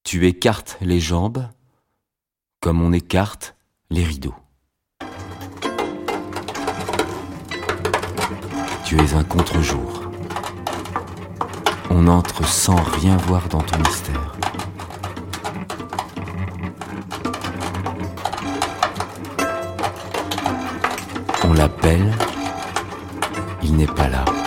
Tu écartes les jambes comme on écarte les rideaux. Tu es un contre-jour. On entre sans rien voir dans ton mystère. On l'appelle, il n'est pas là.